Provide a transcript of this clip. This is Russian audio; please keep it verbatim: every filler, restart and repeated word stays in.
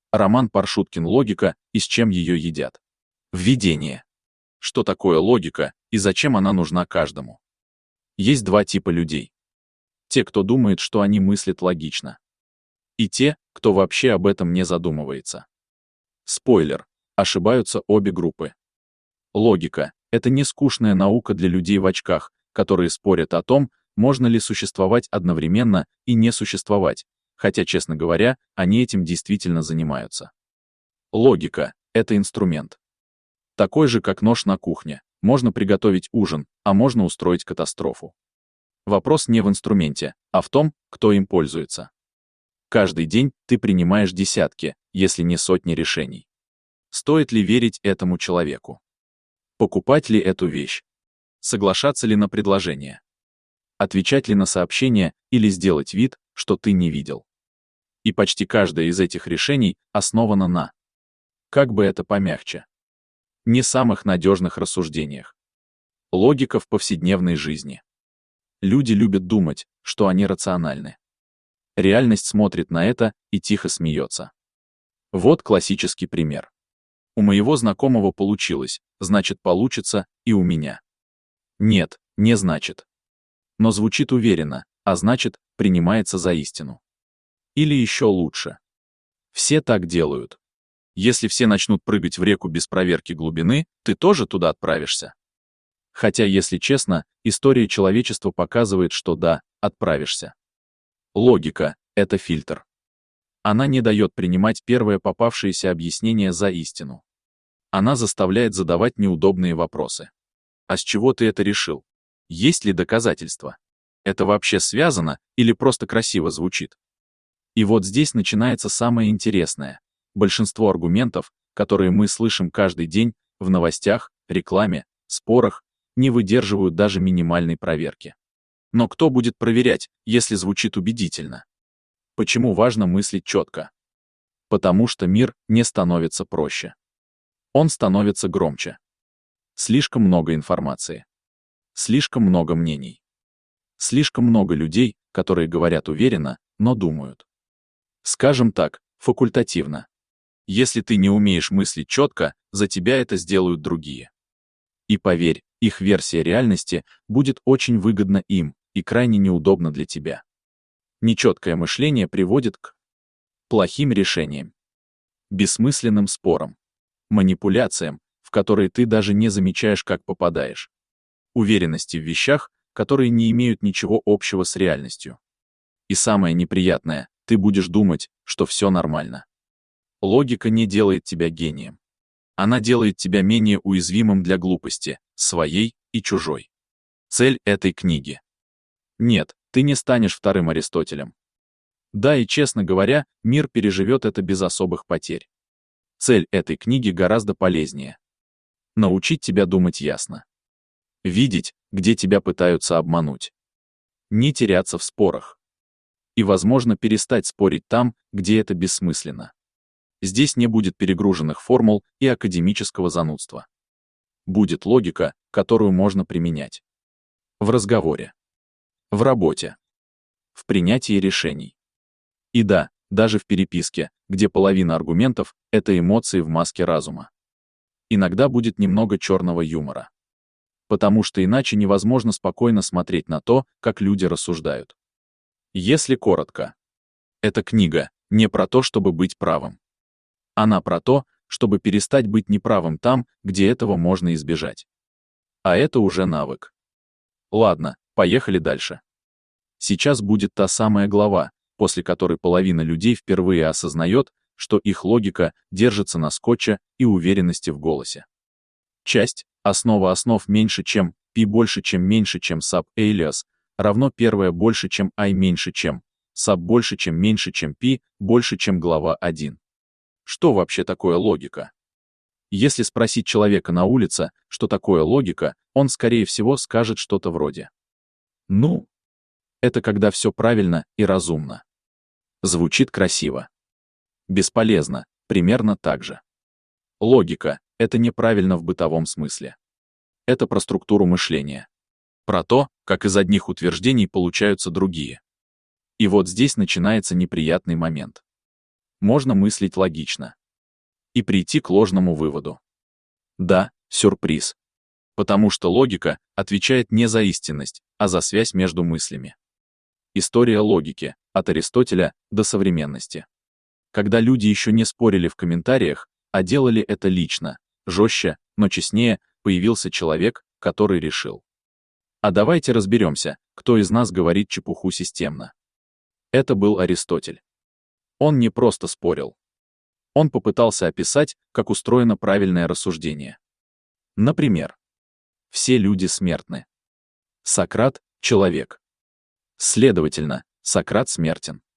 Роман Паршуткин «Логика и с чем ее едят». Введение. Что такое логика и зачем она нужна каждому? Есть два типа людей. Те, кто думает, что они мыслят логично. И те, кто вообще об этом не задумывается. Спойлер. Ошибаются обе группы. Логика — это не скучная наука для людей в очках, которые спорят о том, можно ли существовать одновременно и не существовать, хотя, честно говоря, они этим действительно занимаются. Логика — это инструмент. Такой же, как нож на кухне. Можно приготовить ужин, а можно устроить катастрофу. Вопрос не в инструменте, а в том, кто им пользуется. Каждый день ты принимаешь десятки, если не сотни решений. Стоит ли верить этому человеку? Покупать ли эту вещь? Соглашаться ли на предложение? Отвечать ли на сообщения или сделать вид, что ты не видел? И почти каждое из этих решений основано на, как бы это помягче, не самых надежных рассуждениях. Логика в повседневной жизни. Люди любят думать, что они рациональны. Реальность смотрит на это и тихо смеется. Вот классический пример. У моего знакомого получилось, значит получится и у меня. Нет, не значит. Но звучит уверенно, а значит, принимается за истину. Или еще лучше. Все так делают. Если все начнут прыгать в реку без проверки глубины, ты тоже туда отправишься. Хотя, если честно, история человечества показывает, что да, отправишься. Логика — это фильтр. Она не дает принимать первое попавшееся объяснение за истину. Она заставляет задавать неудобные вопросы. А с чего ты это решил? Есть ли доказательства? Это вообще связано или просто красиво звучит? И вот здесь начинается самое интересное. Большинство аргументов, которые мы слышим каждый день в новостях, рекламе, спорах, не выдерживают даже минимальной проверки. Но кто будет проверять, если звучит убедительно? Почему важно мыслить четко? Потому что мир не становится проще. Он становится громче. Слишком много информации. Слишком много мнений. Слишком много людей, которые говорят уверенно, но думают. Скажем так, факультативно. Если ты не умеешь мыслить четко, за тебя это сделают другие. И поверь, их версия реальности будет очень выгодна им и крайне неудобна для тебя. Нечеткое мышление приводит к плохим решениям, бессмысленным спорам, манипуляциям, в которые ты даже не замечаешь, как попадаешь, уверенности в вещах, которые не имеют ничего общего с реальностью. И самое неприятное, ты будешь думать, что все нормально. Логика не делает тебя гением. Она делает тебя менее уязвимым для глупости, своей и чужой. Цель этой книги. Нет, ты не станешь вторым Аристотелем. Да, и честно говоря, мир переживет это без особых потерь. Цель этой книги гораздо полезнее. Научить тебя думать ясно. Видеть, где тебя пытаются обмануть. Не теряться в спорах. И, возможно, перестать спорить там, где это бессмысленно. Здесь не будет перегруженных формул и академического занудства. Будет логика, которую можно применять. В разговоре. В работе. В принятии решений. И да, даже в переписке, где половина аргументов — это эмоции в маске разума. Иногда будет немного черного юмора. Потому что иначе невозможно спокойно смотреть на то, как люди рассуждают. Если коротко. Эта книга не про то, чтобы быть правым. Она про то, чтобы перестать быть неправым там, где этого можно избежать. А это уже навык. Ладно, поехали дальше. Сейчас будет та самая глава, после которой половина людей впервые осознает, что их логика держится на скотче и уверенности в голосе. Часть, основа основ меньше чем, π больше чем меньше чем sub alias, равно первое больше чем i меньше чем, sub больше чем меньше чем π больше чем глава один. Что вообще такое логика? Если спросить человека на улице, что такое логика, он, скорее всего, скажет что-то вроде: ну, это когда все правильно и разумно. Звучит красиво. Бесполезно, примерно так же. Логика — это неправильно в бытовом смысле. Это про структуру мышления. Про то, как из одних утверждений получаются другие. И вот здесь начинается неприятный момент. можно мыслить логично и прийти к ложному выводу. Да, сюрприз. Потому что логика отвечает не за истинность, а за связь между мыслями. История логики, от Аристотеля до современности. Когда люди еще не спорили в комментариях, а делали это лично, жестче, но честнее, появился человек, который решил: а давайте разберемся, кто из нас говорит чепуху системно. Это был Аристотель. Он не просто спорил. Он попытался описать, как устроено правильное рассуждение. Например, все люди смертны. Сократ — человек. Следовательно, Сократ смертен.